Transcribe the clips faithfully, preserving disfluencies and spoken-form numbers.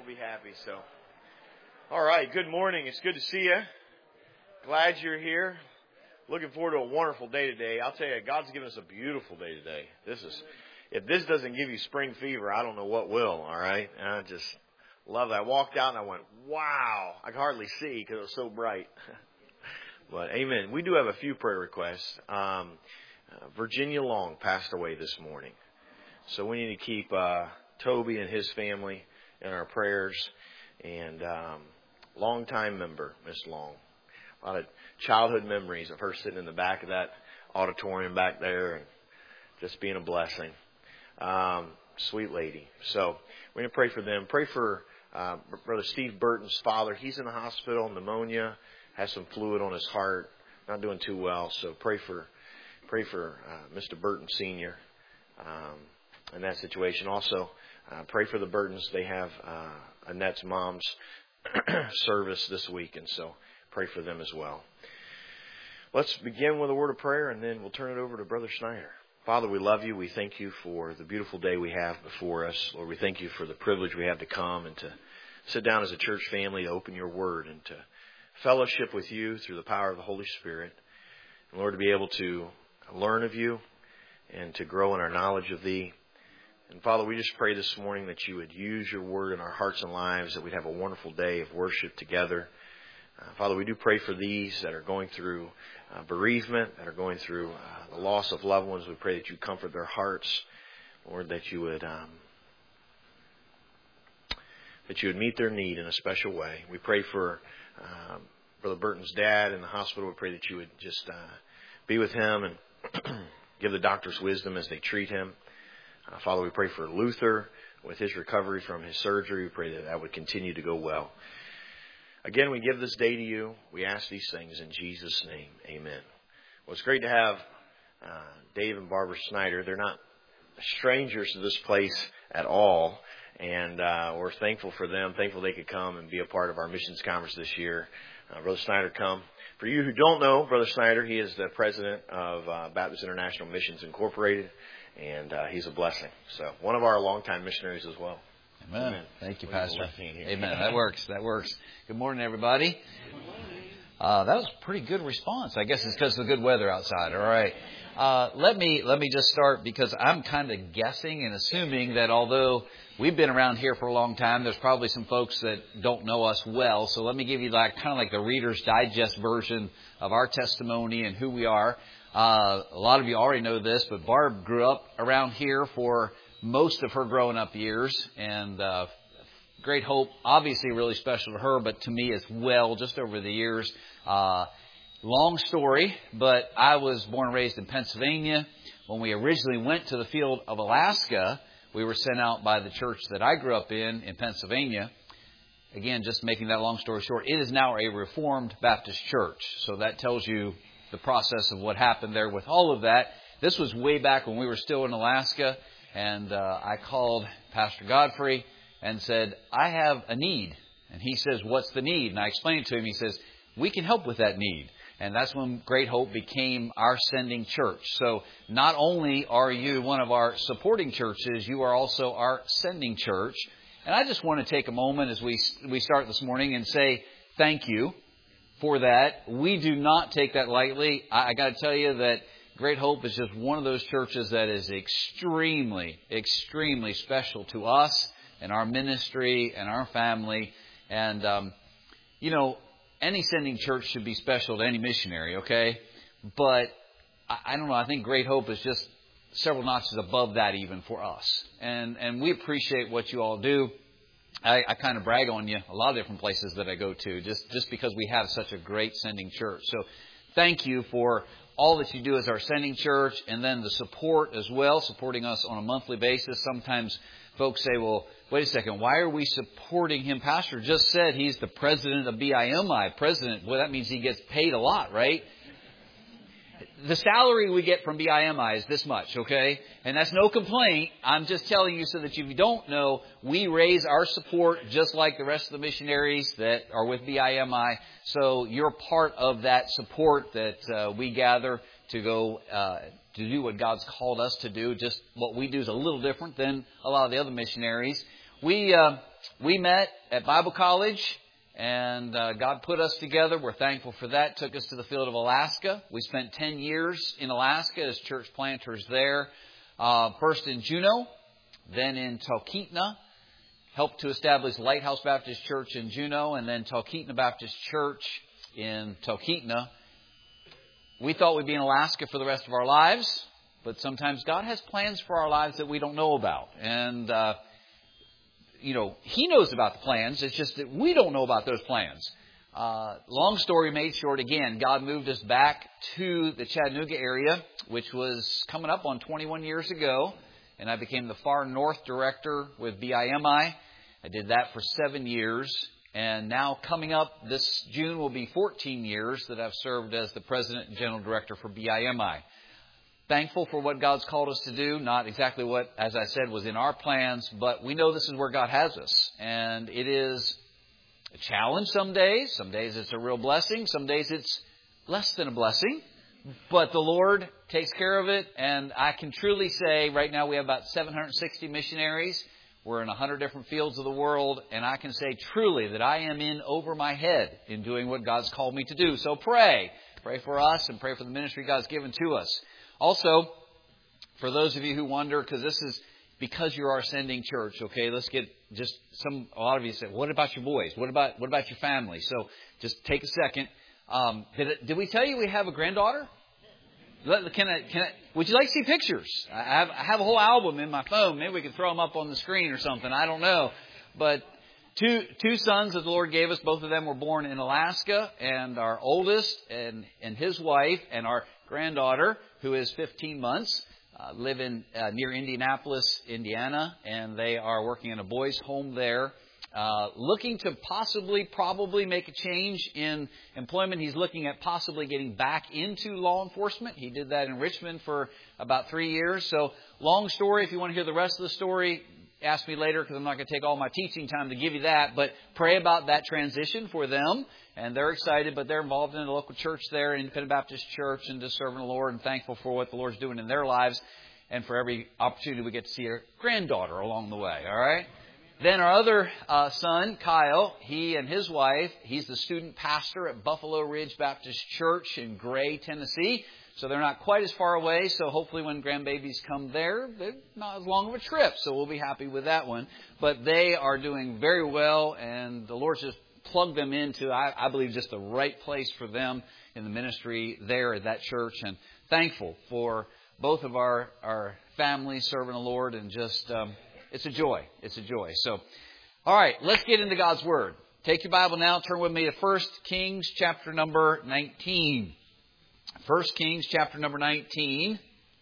will be happy. So, all right. Good morning. It's good to see you. Glad you're here. Looking forward to a wonderful day today. I'll tell you, God's given us a beautiful day today. This is, if this doesn't give you spring fever, I don't know what will. All right. And I just love that. I walked out and I went, wow. I could hardly see because it was so bright. But amen. We do have a few prayer requests. Um, uh, Virginia Long passed away this morning. So we need to keep uh, Toby and his family in our prayers. And um, longtime member, Miss Long. A lot of childhood memories of her sitting in the back of that auditorium back there and just being a blessing. Um, sweet lady. So we're going to pray for them. Pray for uh, Brother Steve Burton's father. He's in the hospital, pneumonia. Has some fluid on his heart, not doing too well. So pray for, pray for uh, Mister Burton Senior um, in that situation. Also, uh, pray for the Burtons. They have uh, Annette's mom's service this week, and so pray for them as well. Let's begin with a word of prayer, and then we'll turn it over to Brother Schneider. Father, we love you. We thank you for the beautiful day we have before us. Lord, we thank you for the privilege we have to come and to sit down as a church family to open your word and to fellowship with you through the power of the Holy Spirit. And Lord, to be able to learn of you and to grow in our knowledge of thee. And Father, we just pray this morning that you would use your word in our hearts and lives, that we'd have a wonderful day of worship together. Uh, Father, we do pray for these that are going through uh, bereavement, that are going through uh, the loss of loved ones. We pray that you comfort their hearts, Lord, that you would um, that you would meet their need in a special way. We pray for Um, Brother Burton's dad in the hospital. We pray that you would just uh, be with him and give the doctors wisdom as they treat him. Uh, Father, we pray for Luther with his recovery from his surgery. We pray that that would continue to go well. Again, we give this day to you. We ask these things in Jesus' name. Amen. Well, it's great to have uh, Dave and Barbara Snyder. They're not strangers to this place at all. And uh, we're thankful for them, thankful they could come and be a part of our missions conference this year. Uh, Brother Snyder come. For you who don't know, Brother Snyder, he is the president of uh, Baptist International Missions Incorporated, and uh, he's a blessing. So one of our longtime missionaries as well. Amen. Amen. Thank you, Pastor. Amen. That works. That works. Good morning, everybody. Uh, that was a pretty good response. I guess it's because of the good weather outside. All right. Uh, let me let me just start because I'm kind of guessing and assuming that although we've been around here for a long time, there's probably some folks that don't know us well. So let me give you like kind of like the Reader's Digest version of our testimony and who we are. Uh, a lot of you already know this, but Barb grew up around here for most of her growing up years, and uh, Great Hope, obviously really special to her, but to me as well, just over the years. Uh, long story, but I was born and raised in Pennsylvania. When we originally went to the field of Alaska, we were sent out by the church that I grew up in, in Pennsylvania. Again, just making that long story short, it is now a Reformed Baptist church. So that tells you the process of what happened there with all of that. This was way back when we were still in Alaska, and uh, I called Pastor Godfrey and said, I have a need. And he says, what's the need? And I explained it to him. He says, we can help with that need. And that's when Great Hope became our sending church. So not only are you one of our supporting churches, you are also our sending church. And I just want to take a moment as we we start this morning and say thank you for that. We do not take that lightly. I, I got to tell you that Great Hope is just one of those churches that is extremely, extremely special to us and our ministry and our family. And, um, you know, any sending church should be special to any missionary, okay? But I, I don't know. I think Great Hope is just several notches above that even for us. And and we appreciate what you all do. I, I kind of brag on you a lot of different places that I go to just, just because we have such a great sending church. So thank you for all that you do as our sending church, and then the support as well, supporting us on a monthly basis. Sometimes folks say, well, wait a second, why are we supporting him? Pastor just said he's the president of B I M I. President, well, that means he gets paid a lot, right? The salary we get from B I M I is this much, okay? And that's no complaint. I'm just telling you so that if you don't know, we raise our support just like the rest of the missionaries that are with B I M I. So you're part of that support that uh, we gather to go uh, to do what God's called us to do. Just what we do is a little different than a lot of the other missionaries. we uh, we met at Bible college, and uh, God put us together. We're thankful for that. Took us to the field of Alaska. We spent ten years in Alaska as church planters there. Uh, first in Juneau, then in Talkeetna. Helped to establish Lighthouse Baptist Church in Juneau, and then Talkeetna Baptist Church in Talkeetna. We thought we'd be in Alaska for the rest of our lives, but sometimes God has plans for our lives that we don't know about. And, uh, you know, He knows about the plans. It's just that we don't know about those plans. Uh, long story made short, again, God moved us back to the Chattanooga area, which was coming up on twenty-one years ago. And I became the Far North Director with B I M I. I did that for seven years. And now coming up this June will be fourteen years that I've served as the President and General Director for B I M I. Thankful for what God's called us to do. Not exactly what, as I said, was in our plans, but we know this is where God has us. And it is a challenge some days. Some days it's a real blessing. Some days it's less than a blessing. But the Lord takes care of it, and I can truly say right now we have about seven hundred sixty missionaries. We're in one hundred different fields of the world, and I can say truly that I am in over my head in doing what God's called me to do. So pray. Pray for us and pray for the ministry God's given to us. Also, for those of you who wonder, because this is because you're our sending church, okay, let's get just some, a lot of you say, what about your boys? What about, what about your family? So just take a second. Um, did, it, did we tell you we have a granddaughter? Can I, can I, would you like to see pictures? I have, I have a whole album in my phone. Maybe we could throw them up on the screen or something. I don't know. But two two sons that the Lord gave us, both of them were born in Alaska. And our oldest and, and his wife and our granddaughter, who is fifteen months, uh, live in uh, near Indianapolis, Indiana. And they are working in a boys' home there. Uh, looking to possibly, probably make a change in employment. He's looking at possibly getting back into law enforcement. He did that in Richmond for about three years. So, long story. If you want to hear the rest of the story, ask me later because I'm not going to take all my teaching time to give you that. But pray about that transition for them. And they're excited, but they're involved in a local church there, Independent Baptist Church, and just serving the Lord and thankful for what the Lord's doing in their lives and for every opportunity we get to see our granddaughter along the way. All right? Then our other uh, son, Kyle, he and his wife, he's the student pastor at Buffalo Ridge Baptist Church in Gray, Tennessee. So they're not quite as far away. So hopefully when grandbabies come there, they're not as long of a trip. So we'll be happy with that one. But they are doing very well, and the Lord just plugged them into, I, I believe, just the right place for them in the ministry there at that church. And thankful for both of our, our families serving the Lord, and just... Um, It's a joy. It's a joy. So, all right, let's get into God's Word. Take your Bible now. Turn with me to First Kings chapter number nineteen. First Kings chapter number nineteen.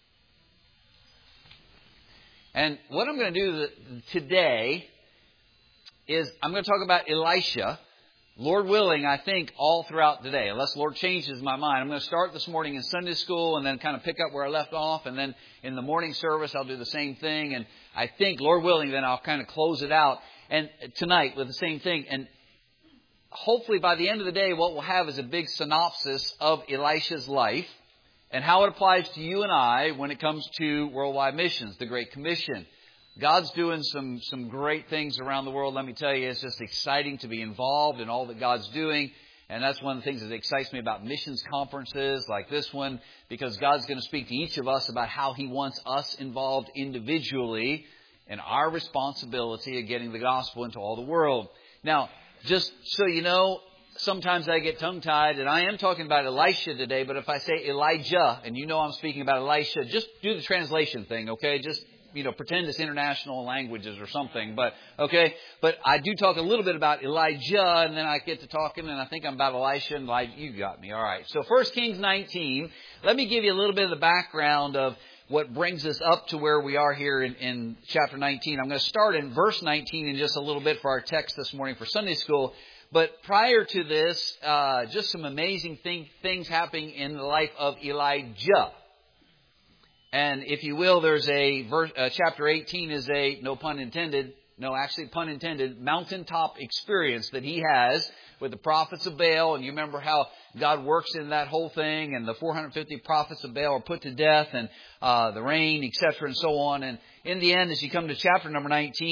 And what I'm going to do today is I'm going to talk about Elisha. Lord willing, I think all throughout today, unless the Lord changes my mind. I'm going to start this morning in Sunday school and then kind of pick up where I left off. And then in the morning service, I'll do the same thing. And I think, Lord willing, then I'll kind of close it out and tonight with the same thing. And hopefully by the end of the day, what we'll have is a big synopsis of Elisha's life and how it applies to you and I when it comes to worldwide missions, the Great Commission. God's doing some, some great things around the world. Let me tell you, it's just exciting to be involved in all that God's doing. And that's one of the things that excites me about missions conferences like this one, because God's going to speak to each of us about how He wants us involved individually in our responsibility of getting the gospel into all the world. Now, just so you know, sometimes I get tongue-tied, and I am talking about Elisha today, but if I say Elijah, and you know I'm speaking about Elisha, just do the translation thing, okay? Just You know, pretend it's international languages or something. But, okay, but I do talk a little bit about Elijah, and then I get to talking, and I think I'm about Elisha, and Elijah, you got me. All right. So First Kings nineteen, let me give you a little bit of the background of what brings us up to where we are here in, in chapter nineteen. I'm going to start in verse nineteen in just a little bit for our text this morning for Sunday school. But prior to this, uh, just some amazing thing, things happening in the life of Elijah. And if you will, there's a verse, uh, chapter eighteen is a, no pun intended, no, actually pun intended, mountaintop experience that he has with the prophets of Baal. And you remember how God works in that whole thing, and the four hundred fifty prophets of Baal are put to death, and uh, the rain, et cetera, and so on. And in the end, as you come to chapter number nineteen,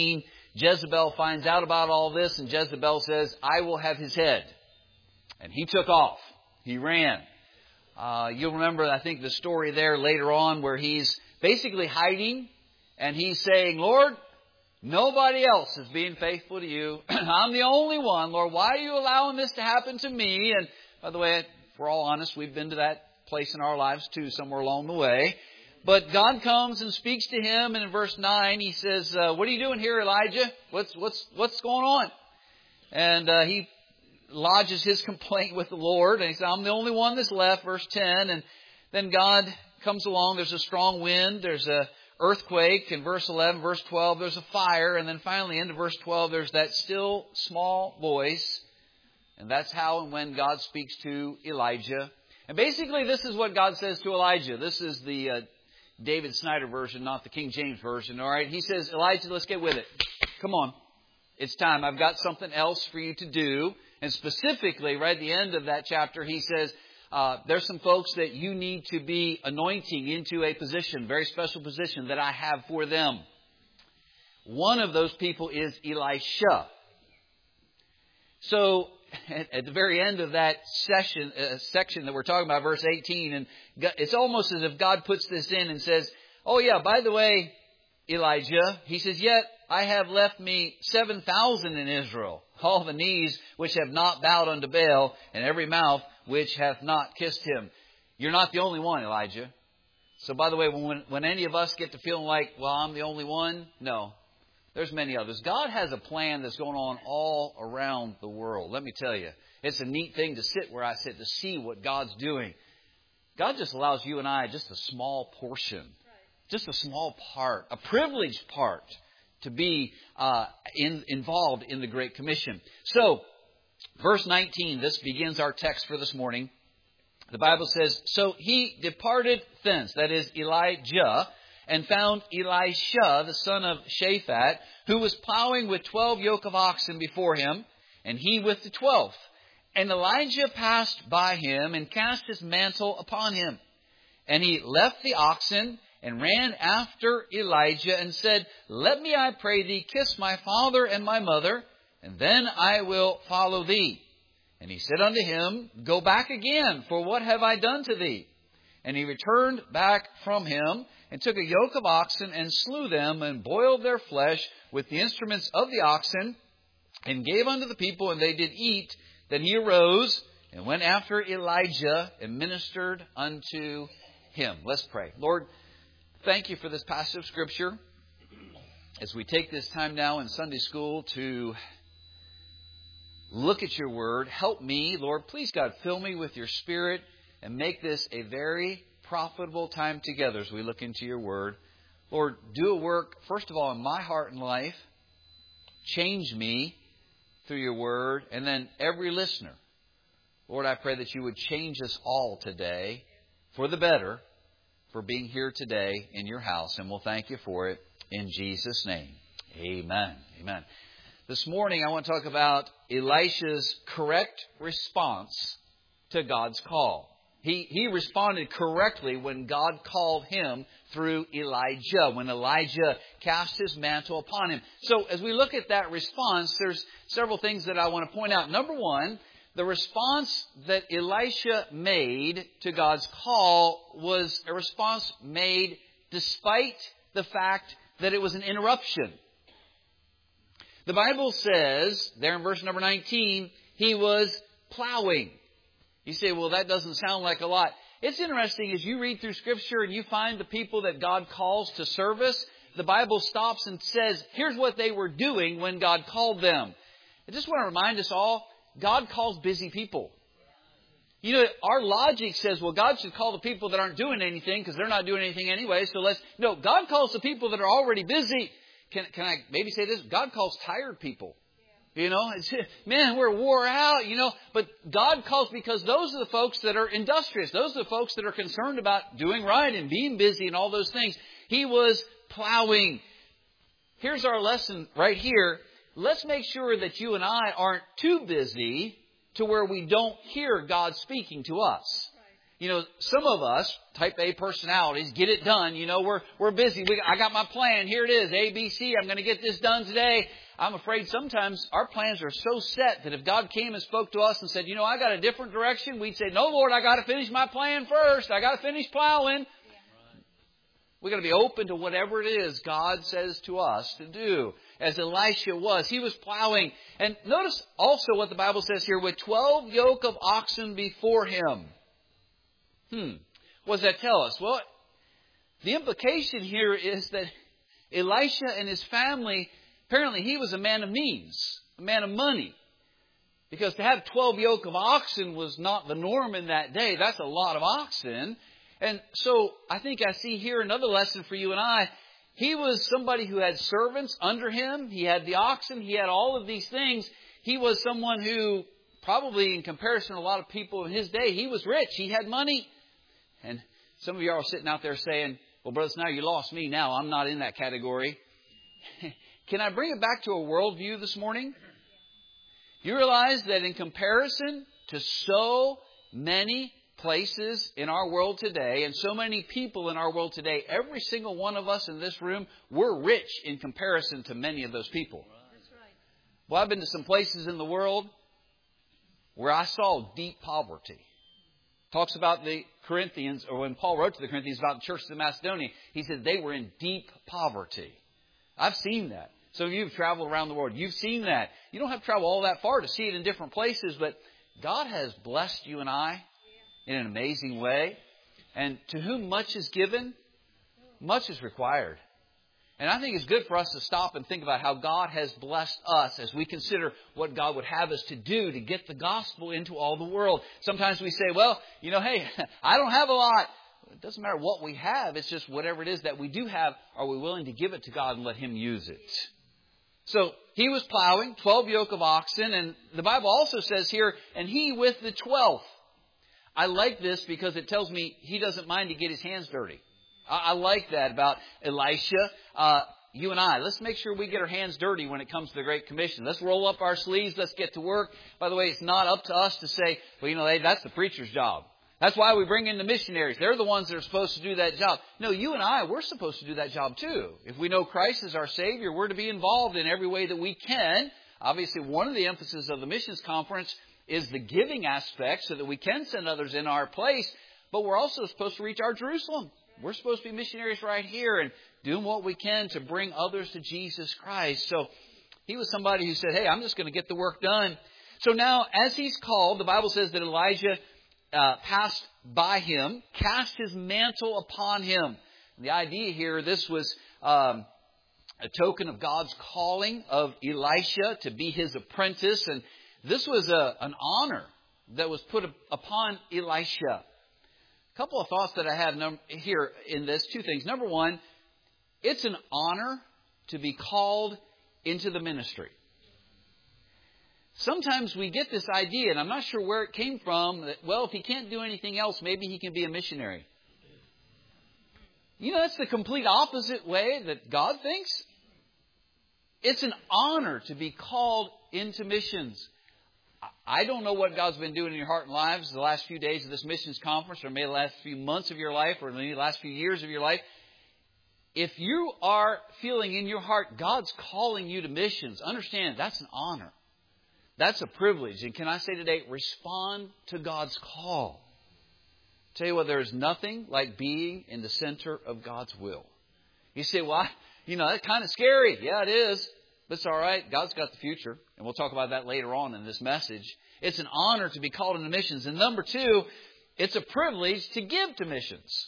Jezebel finds out about all this, and Jezebel says, I will have his head. And he took off. He ran. Uh, you'll remember, I think, the story there later on where he's basically hiding, and he's saying, Lord, nobody else is being faithful to you. I'm the only one. Lord, why are you allowing this to happen to me? And by the way, if we're all honest, we've been to that place in our lives too, somewhere along the way. But God comes and speaks to him, and in verse nine, he says, uh, what are you doing here, Elijah? What's what's what's going on? And uh, he lodges his complaint with the Lord, and he says, I'm the only one that's left, verse ten. And then God comes along. There's a strong wind. There's a earthquake. In verse eleven, verse twelve, there's a fire. And then finally, into verse twelve, there's that still small voice. And that's how and when God speaks to Elijah. And basically, this is what God says to Elijah. This is the uh, David Snyder version, not the King James version. All right. He says, Elijah, let's get with it. Come on. It's time. I've got something else for you to do. And specifically, right at the end of that chapter, he says, uh, there's some folks that you need to be anointing into a position, very special position that I have for them. One of those people is Elisha. So, at, at the very end of that session, uh, section that we're talking about, verse eighteen, and God, it's almost as if God puts this in and says, oh yeah, by the way, Elijah, he says, yet I have left me seven thousand in Israel, all the knees which have not bowed unto Baal, and every mouth which hath not kissed him. You're not the only one, Elijah. So by the way, when, when any of us get to feeling like, well, I'm the only one, no. There's many others. God has a plan that's going on all around the world. Let me tell you, it's a neat thing to sit where I sit, to see what God's doing. God just allows you and I just a small portion, just a small part, a privileged part to be uh, in, involved in the Great Commission. So, verse nineteen, this begins our text for this morning. The Bible says, so he departed thence, that is Elijah, and found Elisha, the son of Shaphat, who was plowing with twelve yoke of oxen before him, and he with the twelfth. And Elijah passed by him and cast his mantle upon him. And he left the oxen and ran after Elijah and said, let me, I pray thee, kiss my father and my mother, and then I will follow thee. And he said unto him, go back again, for what have I done to thee? And he returned back from him, and took a yoke of oxen, and slew them, and boiled their flesh with the instruments of the oxen, and gave unto the people, and they did eat. Then he arose, and went after Elijah, and ministered unto him. Let's pray. Lord, thank you for this passage of Scripture. As we take this time now in Sunday school to look at your word, help me, Lord, please God, fill me with your Spirit, and make this a very profitable time together as we look into your word. Lord, do a work, first of all, in my heart and life. Change me through your word. And then every listener. Lord, I pray that you would change us all today for the better, for being here today in your house. And we'll thank you for it in Jesus' name. Amen. Amen. This morning I want to talk about Elisha's correct response to God's call. He, he responded correctly when God called him through Elijah, when Elijah cast his mantle upon him. So as we look at that response, there's several things that I want to point out. Number one, the response that Elisha made to God's call was a response made despite the fact that it was an interruption. The Bible says, there in verse number nineteen, he was plowing. You say, well, that doesn't sound like a lot. It's interesting as you read through Scripture and you find the people that God calls to service, the Bible stops and says, here's what they were doing when God called them. I just want to remind us all, God calls busy people. You know, our logic says, well, God should call the people that aren't doing anything because they're not doing anything anyway. So let's, no, God calls the people that are already busy. Can, can I maybe say this? God calls tired people. You know, it's, man, we're wore out, you know, but God calls because those are the folks that are industrious. Those are the folks that are concerned about doing right and being busy and all those things. He was plowing. Here's our lesson right here. Let's make sure that you and I aren't too busy to where we don't hear God speaking to us. You know, some of us, type A personalities, get it done. You know, we're we're busy. We, I got my plan. Here it is, A, B, C. I'm going to get this done today. I'm afraid sometimes our plans are so set that if God came and spoke to us and said, you know, I got a different direction, we'd say, no, Lord, I got to finish my plan first. I got to finish plowing. We've got to be open to whatever it is God says to us to do, as Elisha was. He was plowing. And notice also what the Bible says here, with twelve yoke of oxen before him. Hmm. What does that tell us? Well, the implication here is that Elisha and his family, apparently he was a man of means, a man of money. Because to have twelve yoke of oxen was not the norm in that day. That's a lot of oxen. And so I think I see here another lesson for you and I. He was somebody who had servants under him. He had the oxen. He had all of these things. He was someone who probably in comparison to a lot of people in his day, he was rich. He had money. And some of you are sitting out there saying, well, brothers, now you lost me. Now I'm not in that category. Can I bring it back to a worldview this morning? You realize that in comparison to so many places in our world today and so many people in our world today, every single one of us in this room, we're rich in comparison to many of those people. That's right. Well, I've been to some places in the world where I saw deep poverty. Talks about the Corinthians, or when Paul wrote to the Corinthians about the churches of Macedonia, he said they were in deep poverty. I've seen that. Some of you have traveled around the world. You've seen that. You don't have to travel all that far to see it in different places, but God has blessed you and I in an amazing way. And to whom much is given, much is required. And I think it's good for us to stop and think about how God has blessed us as we consider what God would have us to do to get the gospel into all the world. Sometimes we say, well, you know, hey, I don't have a lot. It doesn't matter what we have. It's just whatever it is that we do have, are we willing to give it to God and let Him use it? So he was plowing, twelve yoke of oxen. And the Bible also says here, and he with the twelfth. I like this because it tells me he doesn't mind to get his hands dirty. I, I like that about Elisha. Uh, you and I, let's make sure we get our hands dirty when it comes to the Great Commission. Let's roll up our sleeves. Let's get to work. By the way, it's not up to us to say, well, you know, hey, that's the preacher's job. That's why we bring in the missionaries. They're the ones that are supposed to do that job. No, you and I, we're supposed to do that job too. If we know Christ is our Savior, we're to be involved in every way that we can. Obviously, one of the emphasis of the missions conference is the giving aspect so that we can send others in our place. But we're also supposed to reach our Jerusalem. We're supposed to be missionaries right here and doing what we can to bring others to Jesus Christ. So he was somebody who said, hey, I'm just going to get the work done. So now, as he's called, the Bible says that Elijah uh, passed by him, cast his mantle upon him. And the idea here, this was um, a token of God's calling of Elisha to be his apprentice. And this was a, an honor that was put upon Elisha. A couple of thoughts that I have num- here in this. Two things. Number one, it's an honor to be called into the ministry. Sometimes we get this idea, and I'm not sure where it came from, that, well, if he can't do anything else, maybe he can be a missionary. You know, that's the complete opposite way that God thinks. It's an honor to be called into missions. I don't know what God's been doing in your heart and lives the last few days of this missions conference, or maybe the last few months of your life, or maybe the last few years of your life. If you are feeling in your heart God's calling you to missions, understand that's an honor. That's a privilege. And can I say today, respond to God's call. Tell you what, there's nothing like being in the center of God's will. You say, well, I, you know, that's kind of scary. Yeah, it is. But it's all right. God's got the future. And we'll talk about that later on in this message. It's an honor to be called into missions. And number two, it's a privilege to give to missions.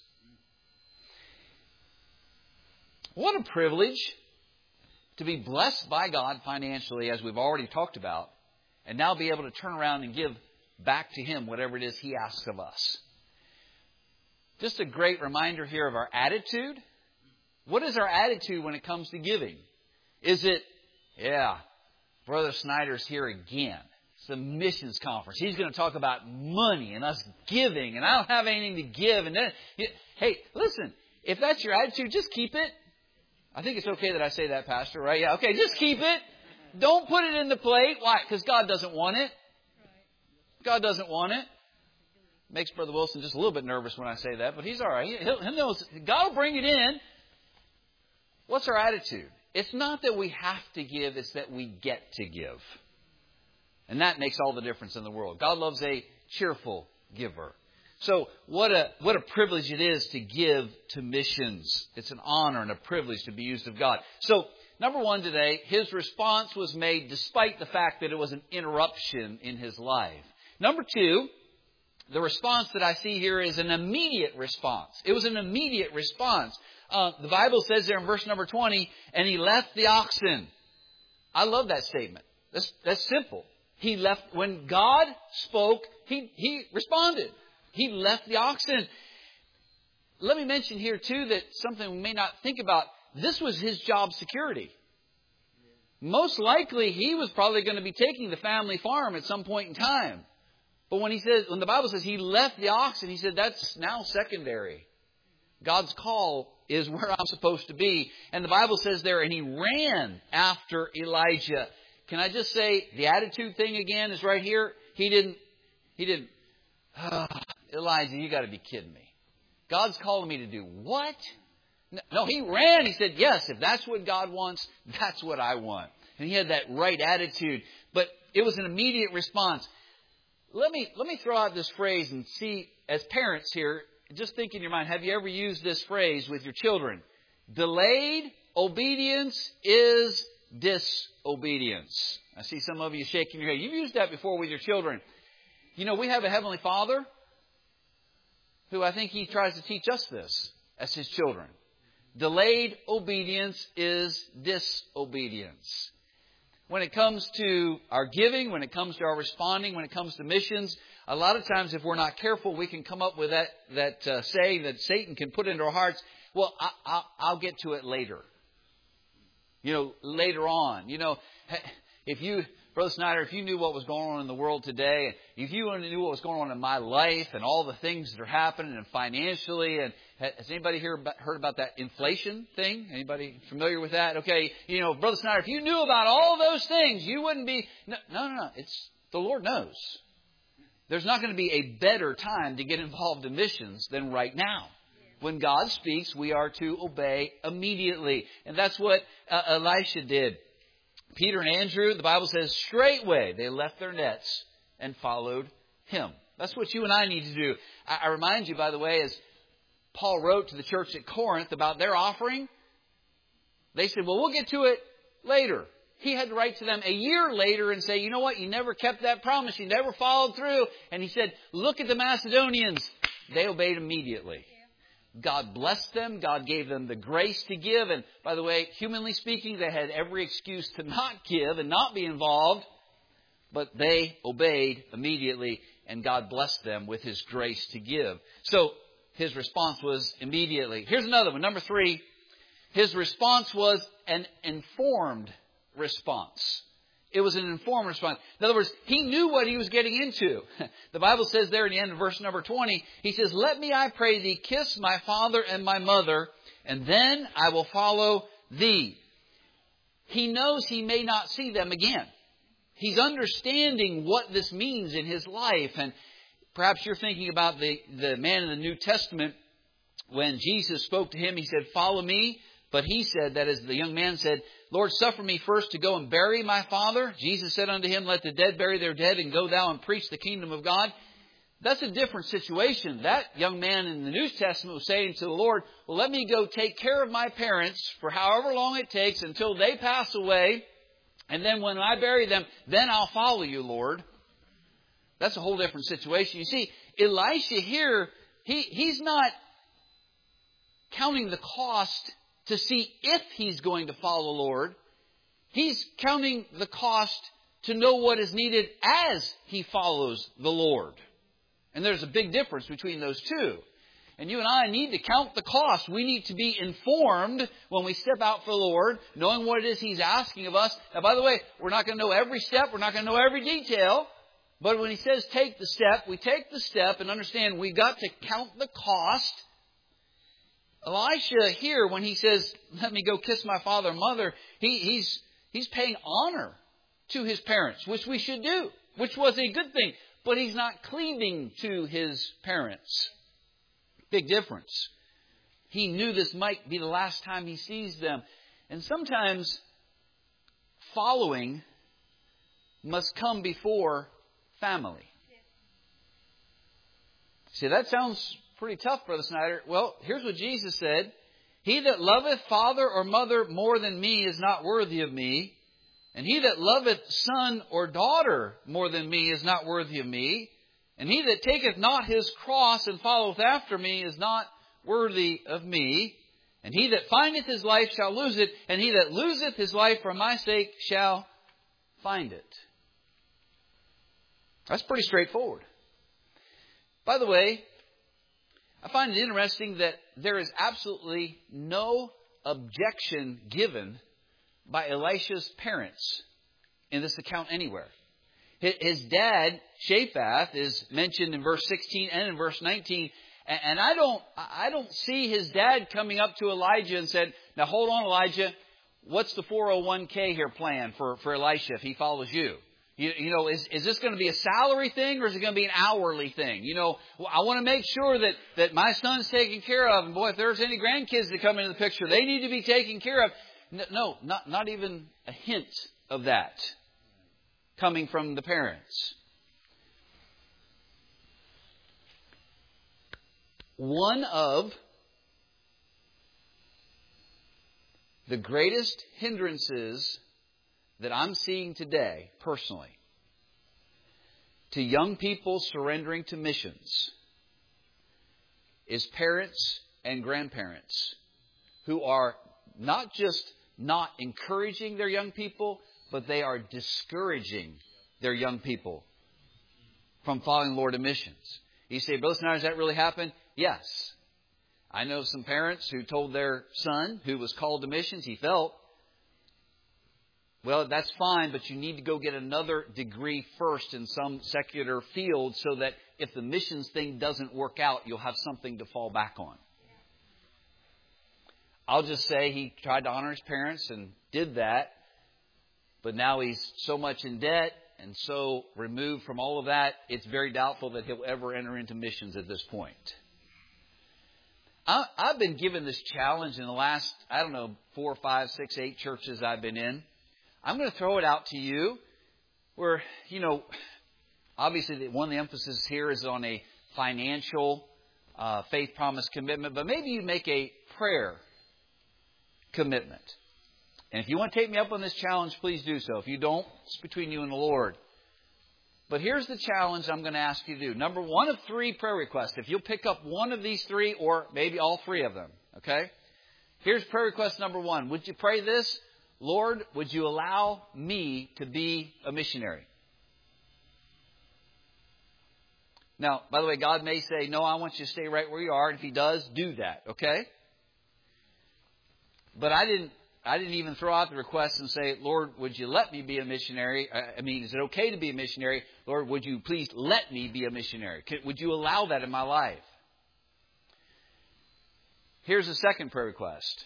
What a privilege to be blessed by God financially, as we've already talked about, and now be able to turn around and give back to Him whatever it is He asks of us. Just a great reminder here of our attitude. What is our attitude when it comes to giving? Is it, yeah, Brother Snyder's here again. It's the missions conference. He's going to talk about money and us giving, and I don't have anything to give. And then, hey, listen, if that's your attitude, just keep it. I think it's okay that I say that, Pastor, right? Yeah, okay, just keep it. Don't put it in the plate. Why? Because God doesn't want it. God doesn't want it. Makes Brother Wilson just a little bit nervous when I say that, but he's all right. He'll, he knows God will bring it in. What's our attitude? it's not that we have to give, it's that we get to give. And that makes all the difference in the world. God loves a cheerful giver. So what a what a privilege it is to give to missions. It's an honor and a privilege to be used of God. So, number one today, his response was made despite the fact that it was an interruption in his life. Number two, the response that I see here is an immediate response. It was an immediate response. Uh, the Bible says there in verse number twenty, and he left the oxen. I love that statement. That's, that's simple. He left, when God spoke, he, he responded. He left the oxen. Let me mention here too that something we may not think about. This was his job security. Most likely he was probably going to be taking the family farm at some point in time. But when he says, when the Bible says he left the oxen, he said that's now secondary. God's call is where I'm supposed to be. And the Bible says there, and he ran after Elijah. Can I just say the attitude thing again is right here. He didn't, he didn't, oh, Elijah, you got to be kidding me. God's calling me to do what? No, he ran. He said, yes, if that's what God wants, that's what I want. And he had that right attitude. But it was an immediate response. Let me, let me throw out this phrase and see, as parents here, just think in your mind, have you ever used this phrase with your children? Delayed obedience is disobedience. I see some of you shaking your head. You've used that before with your children. You know, we have a Heavenly Father who I think He tries to teach us this as His children. Delayed obedience is disobedience. When it comes to our giving, when it comes to our responding, when it comes to missions, a lot of times if we're not careful, we can come up with that, that uh, saying that Satan can put into our hearts, well, I, I, I'll get to it later. You know, later on. You know, if you, Brother Snyder, if you knew what was going on in the world today, if you knew what was going on in my life and all the things that are happening and financially, and has anybody here heard about that inflation thing? Anybody familiar with that? Okay, you know, Brother Snyder, if you knew about all those things, you wouldn't be, no, no, no, it's, the Lord knows. There's not going to be a better time to get involved in missions than right now. When God speaks, we are to obey immediately. And that's what uh, Elisha did. Peter and Andrew, the Bible says, straightway they left their nets and followed him. That's what you and I need to do. I, I remind you, by the way, as Paul wrote to the church at Corinth about their offering, they said, well, we'll get to it later. He had to write to them a year later and say, you know what, you never kept that promise. You never followed through. And he said, look at the Macedonians. They obeyed immediately. God blessed them. God gave them the grace to give. And by the way, humanly speaking, they had every excuse to not give and not be involved. But they obeyed immediately, and God blessed them with His grace to give. So his response was immediately. Here's another one. Number three, his response was an informed response. It was an informed response. In other words, he knew what he was getting into. The Bible says there in the end of verse number twenty, he says, let me, I pray thee, kiss my father and my mother, and then I will follow thee. He knows he may not see them again. He's understanding what this means in his life. And perhaps you're thinking about the, the man in the New Testament. When Jesus spoke to him, he said, follow me. But he said, that is, the young man said, Lord, suffer me first to go and bury my father. Jesus said unto him, let the dead bury their dead, and go thou and preach the kingdom of God. That's a different situation. That young man in the New Testament was saying to the Lord, well, let me go take care of my parents for however long it takes until they pass away. And then when I bury them, then I'll follow you, Lord. That's a whole different situation. You see, Elisha here, he, he's not counting the cost to see if he's going to follow the Lord. He's counting the cost to know what is needed as he follows the Lord. And there's a big difference between those two. And you and I need to count the cost. We need to be informed when we step out for the Lord, knowing what it is He's asking of us. Now, by the way, we're not going to know every step. We're not going to know every detail. But when He says take the step, we take the step and understand we've got to count the cost. Elisha here, when he says, let me go kiss my father and mother, he, he's, he's paying honor to his parents, which we should do, which was a good thing. But he's not cleaving to his parents. Big difference. He knew this might be the last time he sees them. And sometimes following must come before family. See, that sounds pretty tough, Brother Snyder. Well, here's what Jesus said. He that loveth father or mother more than me is not worthy of me. And he that loveth son or daughter more than me is not worthy of me. And he that taketh not his cross and followeth after me is not worthy of me. And he that findeth his life shall lose it. And he that loseth his life for my sake shall find it. That's pretty straightforward. By the way, I find it interesting that there is absolutely no objection given by Elisha's parents in this account anywhere. His dad, Shaphat, is mentioned in verse sixteen and in verse nineteen. And I don't, I don't see his dad coming up to Elijah and said, now hold on, Elijah, what's the four oh one k here plan for, for Elisha if he follows you? You, you know, is, is this going to be a salary thing or is it going to be an hourly thing? You know, I want to make sure that, that my son's taken care of. And boy, if there's any grandkids that come into the picture, they need to be taken care of. No, not, not even a hint of that coming from the parents. One of the greatest hindrances that I'm seeing today, personally, to young people surrendering to missions is parents and grandparents who are not just not encouraging their young people, but they are discouraging their young people from following the Lord in missions. You say, Brother Snyder, does that really happen? Yes. I know some parents who told their son, who was called to missions, he felt, well, that's fine, but you need to go get another degree first in some secular field so that if the missions thing doesn't work out, you'll have something to fall back on. I'll just say he tried to honor his parents and did that, but now he's so much in debt and so removed from all of that, it's very doubtful that he'll ever enter into missions at this point. I, I've been given this challenge in the last, I don't know, four, five, six, eight churches I've been in. I'm going to throw it out to you where, you know, obviously one of the emphasis here is on a financial uh, faith promise commitment, but maybe you make a prayer commitment. And if you want to take me up on this challenge, please do so. If you don't, it's between you and the Lord. But here's the challenge I'm going to ask you to do. Number one of three prayer requests. If you'll pick up one of these three or maybe all three of them, okay? Here's prayer request number one. Would you pray this? Lord, would you allow me to be a missionary? Now, by the way, God may say, no, I want you to stay right where you are. And if He does, do that, okay? But I didn't I didn't even throw out the request and say, Lord, would you let me be a missionary? I mean, is it okay to be a missionary? Lord, would you please let me be a missionary? Would you allow that in my life? Here's the second prayer request.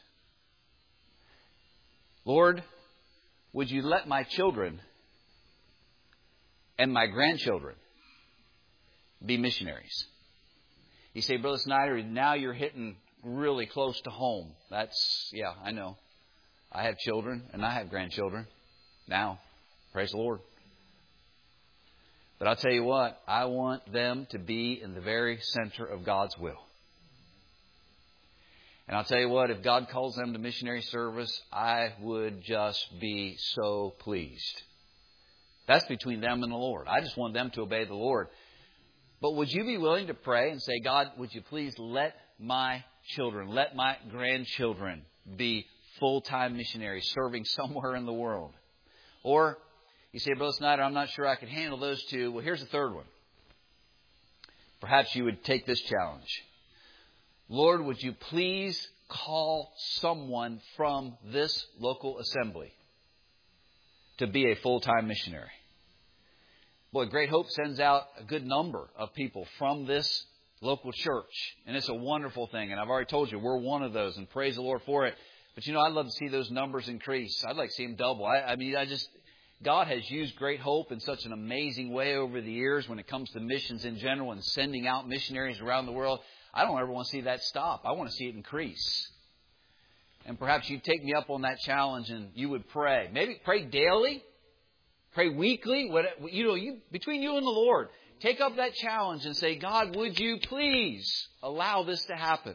Lord, would you let my children and my grandchildren be missionaries? You say, Brother Snyder, now you're hitting really close to home. That's, yeah, I know. I have children and I have grandchildren now. Praise the Lord. But I'll tell you what, I want them to be in the very center of God's will. And I'll tell you what, if God calls them to missionary service, I would just be so pleased. That's between them and the Lord. I just want them to obey the Lord. But would you be willing to pray and say, God, would you please let my children, let my grandchildren be full-time missionaries serving somewhere in the world? Or you say, Brother Snyder, I'm not sure I can handle those two. Well, here's the third one. Perhaps you would take this challenge. Lord, would you please call someone from this local assembly to be a full-time missionary? Boy, Great Hope sends out a good number of people from this local church. And it's a wonderful thing. And I've already told you, we're one of those. And praise the Lord for it. But, you know, I'd love to see those numbers increase. I'd like to see them double. I, I mean, I just, God has used Great Hope in such an amazing way over the years when it comes to missions in general and sending out missionaries around the world. I don't ever want to see that stop. I want to see it increase. and perhaps you'd take me up on that challenge and you would pray. Maybe pray daily, pray weekly, what, you know, you, between you and the Lord. Take up that challenge and say, God, would you please allow this to happen?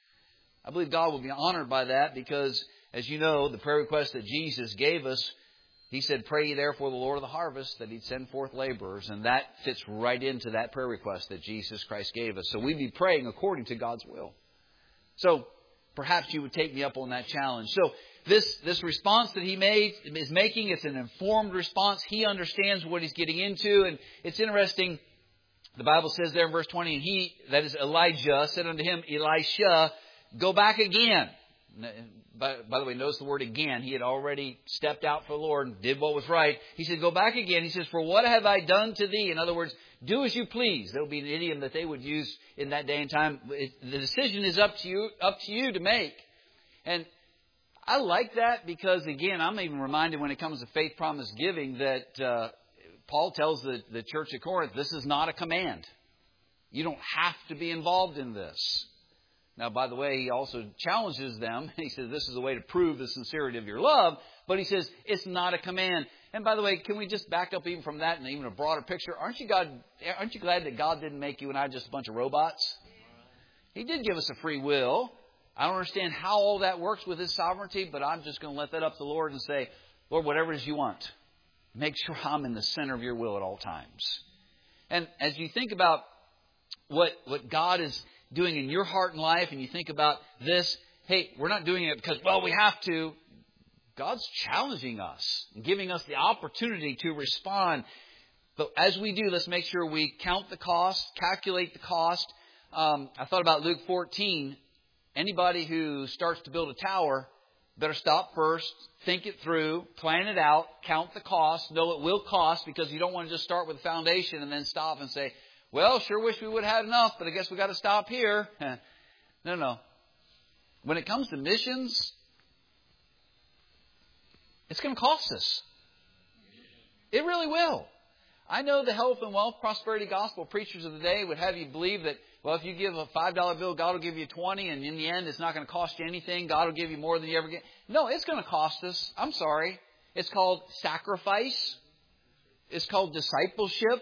I believe God will be honored by that because, as you know, the prayer request that Jesus gave us, He said, pray ye therefore the Lord of the harvest that He'd send forth laborers. And that fits right into that prayer request that Jesus Christ gave us. So we'd be praying according to God's will. So perhaps you would take me up on that challenge. So this, this response that he made is making, it's an informed response. He understands what he's getting into. And it's interesting. The Bible says there in verse twenty, and he, that is Elijah, said unto him, Elisha, go back again. By, by the way, notice the word again. He had already stepped out for the Lord and did what was right. He said, go back again. He says, for what have I done to thee? In other words, do as you please. That would be an idiom that they would use in that day and time. It, the decision is up to you, up to you to make. And I like that because, again, I'm even reminded when it comes to faith promise giving that uh, Paul tells the, the church at Corinth, this is not a command. You don't have to be involved in this. Now, by the way, he also challenges them. He says this is a way to prove the sincerity of your love. But he says it's not a command. And by the way, can we just back up even from that and even a broader picture? Aren't you God? Aren't you glad that God didn't make you and I just a bunch of robots? He did give us a free will. I don't understand how all that works with His sovereignty, but I'm just going to let that up to the Lord and say, Lord, whatever it is you want, make sure I'm in the center of your will at all times. And as you think about what what God is doing in your heart and life, and you think about this, hey, we're not doing it because, well, we have to. God's challenging us and giving us the opportunity to respond. But as we do, let's make sure we count the cost, calculate the cost. Um, I thought about Luke fourteen. Anybody who starts to build a tower better stop first, think it through, plan it out, count the cost, know it will cost, because you don't want to just start with the foundation and then stop and say, well, sure wish we would have had enough, but I guess we got to stop here. No, no. When it comes to missions, it's going to cost us. It really will. I know the health and wealth prosperity gospel preachers of the day would have you believe that, well, if you give a five dollar bill, God will give you twenty, and in the end, it's not going to cost you anything. God will give you more than you ever get. No, it's going to cost us. I'm sorry. It's called sacrifice. It's called discipleship.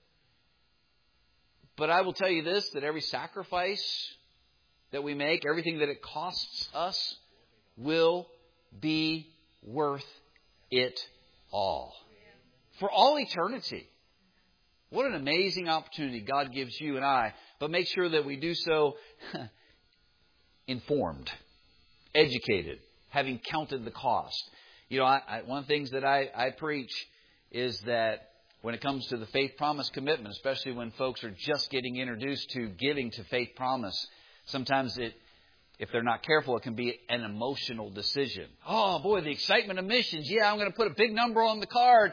But I will tell you this, that every sacrifice that we make, everything that it costs us, will be worth it all. For all eternity. What an amazing opportunity God gives you and I. But make sure that we do so informed, educated, having counted the cost. You know, I, I, one of the things that I, I preach is that when it comes to the faith promise commitment, especially when folks are just getting introduced to giving to faith promise, sometimes it, if they're not careful, it can be an emotional decision. Oh, boy, the excitement of missions. Yeah, I'm going to put a big number on the card.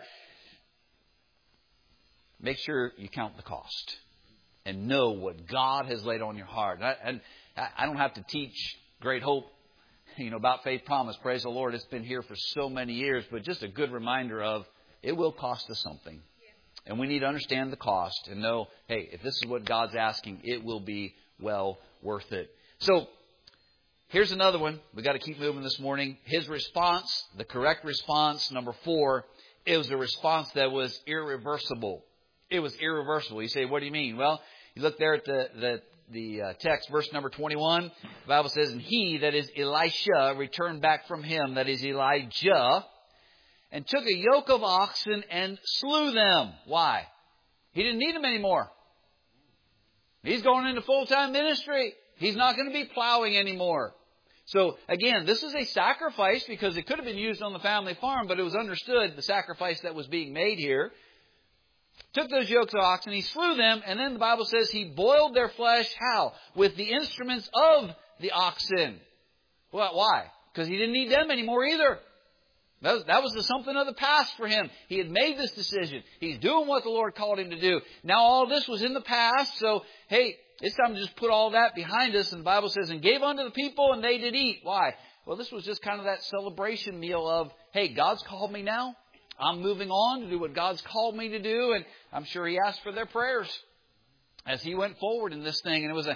Make sure you count the cost and know what God has laid on your heart. And I, and I don't have to teach Great Hope, you know, about faith promise. Praise the Lord. It's been here for so many years, but just a good reminder of it will cost us something. And we need to understand the cost and know, hey, if this is what God's asking, it will be well worth it. So here's another one. We've got to keep moving this morning. His response, the correct response, number four, it was a response that was irreversible. It was irreversible. You say, what do you mean? Well, you look there at the, the, the uh, text, verse number twenty-one. The Bible says, and he, that is Elisha, returned back from him, that is Elijah, and took a yoke of oxen and slew them. Why? He didn't need them anymore. He's going into full-time ministry. He's not going to be plowing anymore. So, again, this is a sacrifice because it could have been used on the family farm, but it was understood the sacrifice that was being made here. Took those yokes of oxen, he slew them, and then the Bible says he boiled their flesh, how? With the instruments of the oxen. Well, why? Because he didn't need them anymore either. That was, that was the something of the past for him. He had made this decision. He's doing what the Lord called him to do. Now all this was in the past, so, hey, it's time to just put all that behind us. And the Bible says, and gave unto the people, and they did eat. Why? Well, this was just kind of that celebration meal of, hey, God's called me now. I'm moving on to do what God's called me to do. And I'm sure he asked for their prayers as he went forward in this thing. And it was a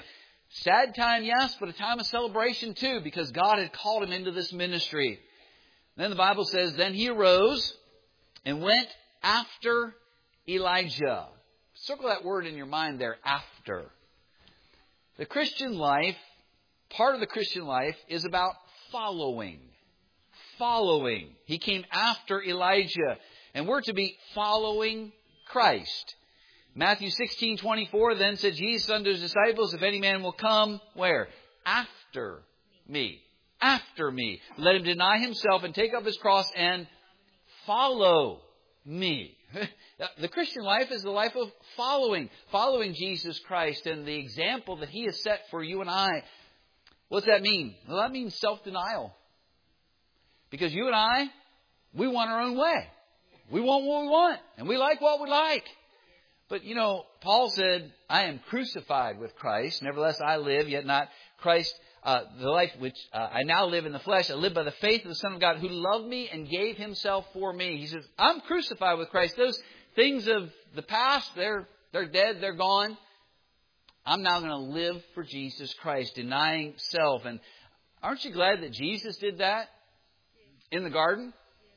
Sad time, yes, but a time of celebration too, because God had called him into this ministry. Then the Bible says, then he arose and went after Elijah. Circle that word in your mind there, after. The Christian life, part of the Christian life is about following. Following. He came after Elijah. And we're to be following Christ. Matthew sixteen twenty-four, then said Jesus unto his disciples, if any man will come, where? After me. After me. Let him deny himself and take up his cross and follow me. The Christian life is the life of following. Following Jesus Christ and the example that He has set for you and I. What's that mean? Well, that means self-denial. Because you and I, we want our own way. We want what we want. And we like what we like. But, you know, Paul said, I am crucified with Christ. Nevertheless, I live, yet not Christ. Uh, the life which uh, I now live in the flesh, I live by the faith of the Son of God who loved me and gave Himself for me. He says, I'm crucified with Christ. Those things of the past, they're they're dead, they're gone. I'm now going to live for Jesus Christ, denying self. And aren't you glad that Jesus did that in the garden?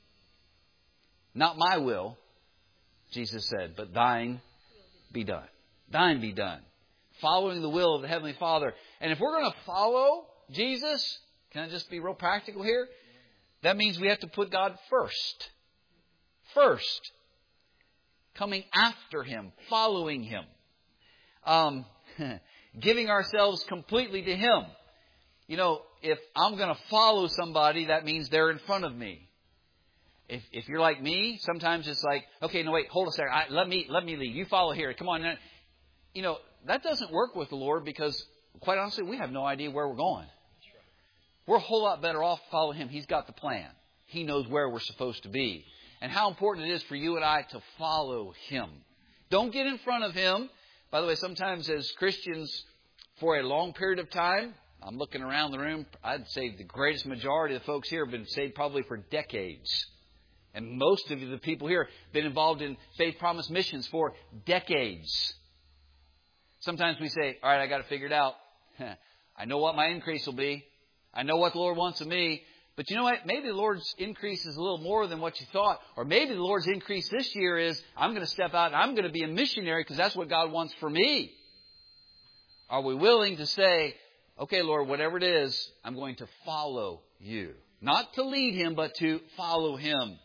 Not my will, Jesus said, but thine be done. Thine be done. Following the will of the Heavenly Father. And if we're going to follow Jesus, can I just be real practical here? That means we have to put God first. First. Coming after Him. Following Him. Um, giving ourselves completely to Him. You know, if I'm going to follow somebody, that means they're in front of me. If if you're like me, sometimes it's like, okay, no, wait, hold a second. I, let me let me lead. You follow here. Come on. You know, that doesn't work with the Lord because, quite honestly, we have no idea where we're going. We're a whole lot better off following Him. He's got the plan. He knows where we're supposed to be. And how important it is for you and I to follow Him. Don't get in front of Him. By the way, sometimes as Christians, for a long period of time, I'm looking around the room, I'd say the greatest majority of the folks here have been saved probably for decades. And most of the people here have been involved in Faith Promise missions for decades. Sometimes we say, all right, I got to figure it out. I know what my increase will be. I know what the Lord wants of me. But you know what? Maybe the Lord's increase is a little more than what you thought. Or maybe the Lord's increase this year is, I'm going to step out and I'm going to be a missionary because that's what God wants for me. Are we willing to say, okay, Lord, whatever it is, I'm going to follow you. Not to lead Him, but to follow Him.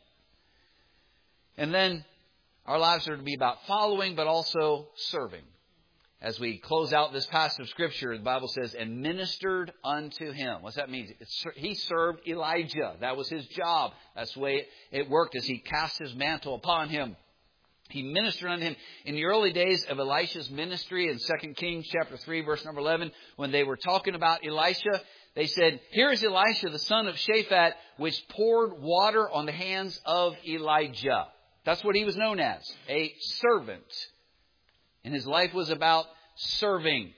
And then our lives are to be about following, but also serving. As we close out this passage of Scripture, the Bible says, and ministered unto him. What's that mean? It's, he served Elijah. That was his job. That's the way it worked as he cast his mantle upon him. He ministered unto him. In the early days of Elisha's ministry in Second Kings chapter three, verse number eleven, when they were talking about Elisha, they said, here is Elisha, the son of Shaphat, which poured water on the hands of Elijah. That's what he was known as, a servant. And his life was about serving.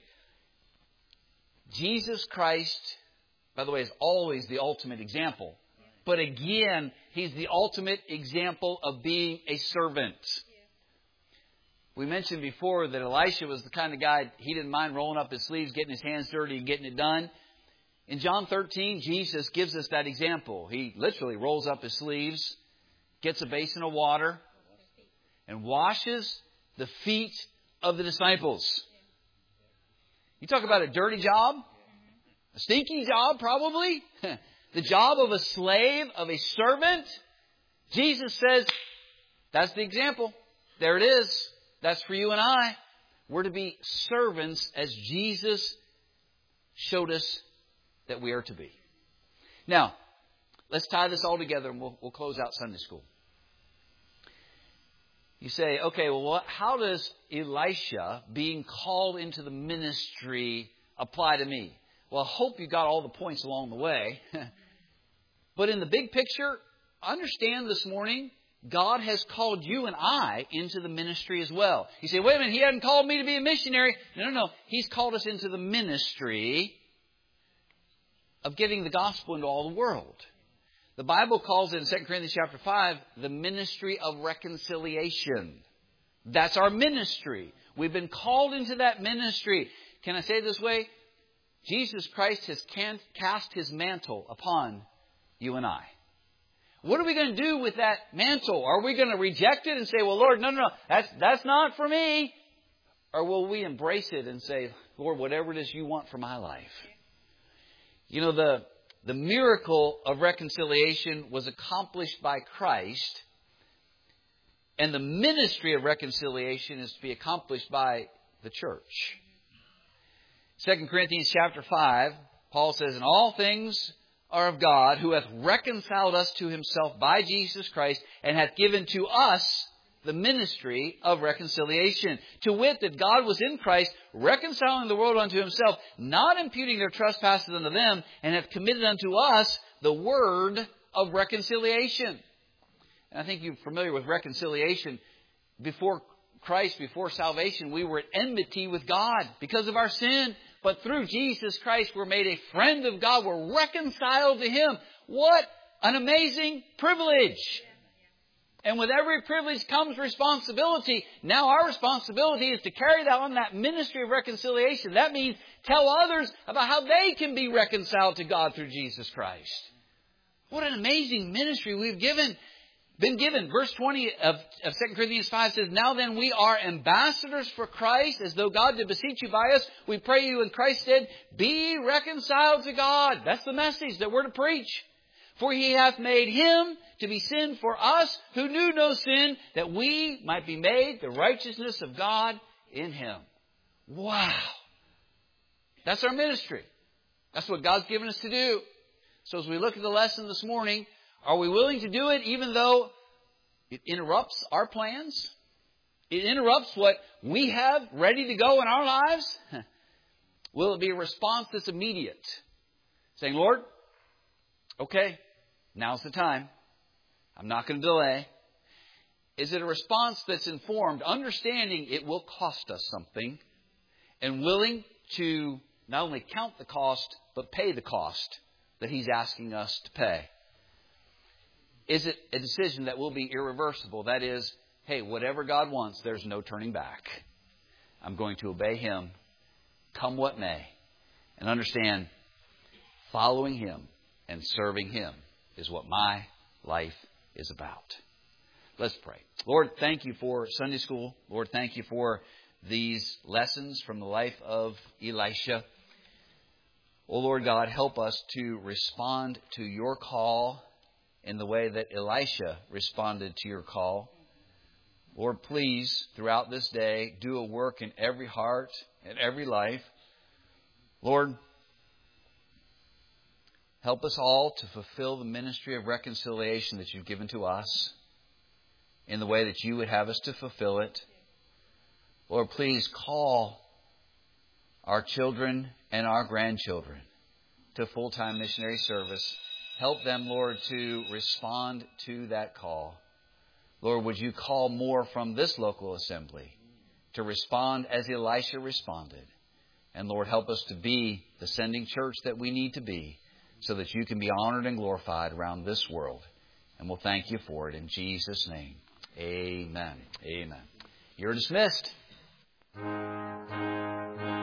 Jesus Christ, by the way, is always the ultimate example. But again, He's the ultimate example of being a servant. We mentioned before that Elisha was the kind of guy, he didn't mind rolling up his sleeves, getting his hands dirty and getting it done. In John thirteen, Jesus gives us that example. He literally rolls up his sleeves, gets a basin of water, and washes the feet of the disciples. You talk about a dirty job, a stinky job probably, the job of a slave, of a servant. Jesus says, that's the example. There it is. That's for you and I. We're to be servants as Jesus showed us that we are to be. Now, let's tie this all together and we'll, we'll close out Sunday school. You say, okay, well, what, how does Elisha being called into the ministry apply to me? Well, I hope you got all the points along the way. But in the big picture, understand this morning, God has called you and I into the ministry as well. You say, wait a minute, He hadn't called me to be a missionary. No, no, no. He's called us into the ministry of getting the gospel into all the world. The Bible calls it in Second Corinthians chapter five, the ministry of reconciliation. That's our ministry. We've been called into that ministry. Can I say it this way? Jesus Christ has cast His mantle upon you and I. What are we going to do with that mantle? Are we going to reject it and say, well, Lord, no, no, no, that's, that's not for me? Or will we embrace it and say, Lord, whatever it is you want for my life? You know, the, the miracle of reconciliation was accomplished by Christ. And the ministry of reconciliation is to be accomplished by the church. Second Corinthians chapter five, Paul says, "And all things are of God, who hath reconciled us to Himself by Jesus Christ, and hath given to us the ministry of reconciliation. To wit, that God was in Christ, reconciling the world unto Himself, not imputing their trespasses unto them, and hath committed unto us the word of reconciliation." And I think you're familiar with reconciliation. Before Christ, before salvation, we were at enmity with God because of our sin. But through Jesus Christ, we're made a friend of God. We're reconciled to Him. What an amazing privilege. And with every privilege comes responsibility. Now our responsibility is to carry that on, that ministry of reconciliation. That means tell others about how they can be reconciled to God through Jesus Christ. What an amazing ministry we've given. Been given. Verse twenty of, of Second Corinthians five says, "Now then we are ambassadors for Christ, as though God did beseech you by us. We pray you in Christ's stead, be reconciled to God." That's the message that we're to preach. "For He hath made Him to be sin for us, who knew no sin, that we might be made the righteousness of God in Him." Wow. That's our ministry. That's what God's given us to do. So as we look at the lesson this morning, are we willing to do it even though it interrupts our plans? It interrupts what we have ready to go in our lives? Will it be a response that's immediate? Saying, "Lord, okay, now's the time. I'm not going to delay." Is it a response that's informed, understanding it will cost us something, and willing to not only count the cost, but pay the cost that He's asking us to pay? Is it a decision that will be irreversible? That is, hey, whatever God wants, there's no turning back. I'm going to obey Him, come what may, and understand following Him and serving Him is what my life is about. Let's pray. Lord, thank You for Sunday school. Lord, thank You for these lessons from the life of Elisha. Oh, Lord God, help us to respond to Your call in the way that Elisha responded to Your call. Lord, please, throughout this day, do a work in every heart and every life. Lord, help us all to fulfill the ministry of reconciliation that You've given to us in the way that You would have us to fulfill it. Lord, please call our children and our grandchildren to full-time missionary service. Help them, Lord, to respond to that call. Lord, would You call more from this local assembly to respond as Elisha responded? And Lord, help us to be the sending church that we need to be so that You can be honored and glorified around this world. And we'll thank You for it in Jesus' name. Amen. Amen. You're dismissed.